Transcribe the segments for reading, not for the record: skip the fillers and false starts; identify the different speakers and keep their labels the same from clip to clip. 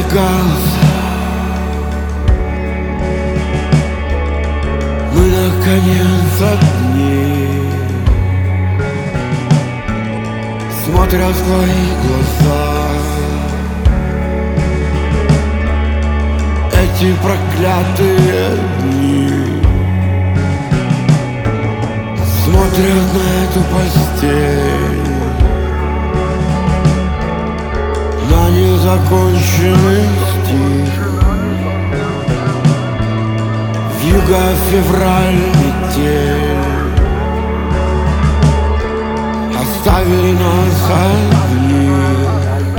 Speaker 1: газ. Мы наконец одни, смотря в твои глаза. Эти проклятые дни смотрят на эту постель, на незаконченный стих. Вьюга, февраль, метель оставили нас одних.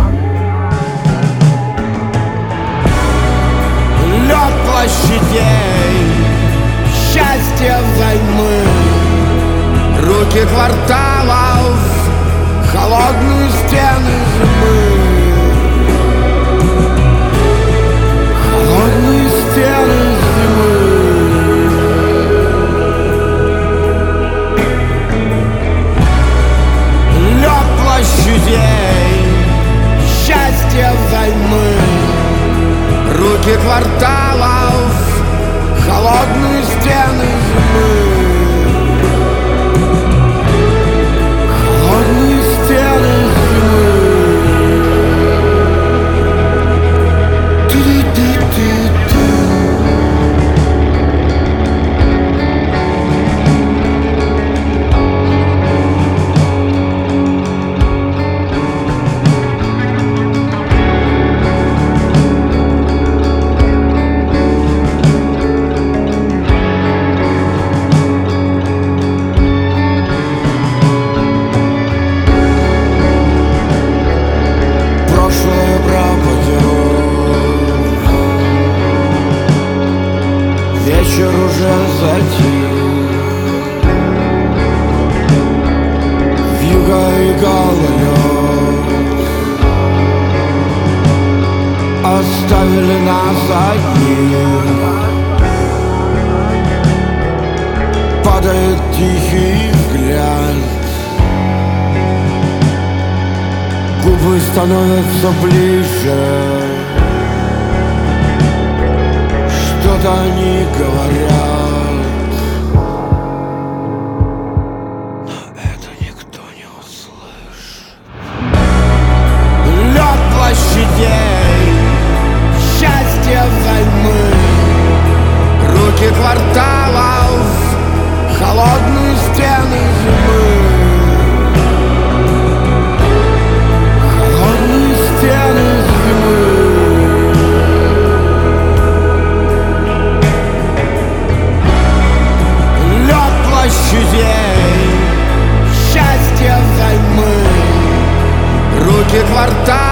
Speaker 1: Лед площадей, счастье взаймы, руки кварталов, холодные стены зимы. Холодные стены зимы. Лед площадей, счастье взаймы, руки кварталов, холодные стены зимы. Холодные стены зимы. Вечер уже затих, вьюга и гололед оставили нас одних. Падает тихий взгляд, губы становятся ближе. Что-то они говорят, но это никто не услышит. Лед площадей, счастье взаймы, руки кварталов, холодные стены зимы. Холодные стены зимы. Площадей, счастье взаймы, руки квартала.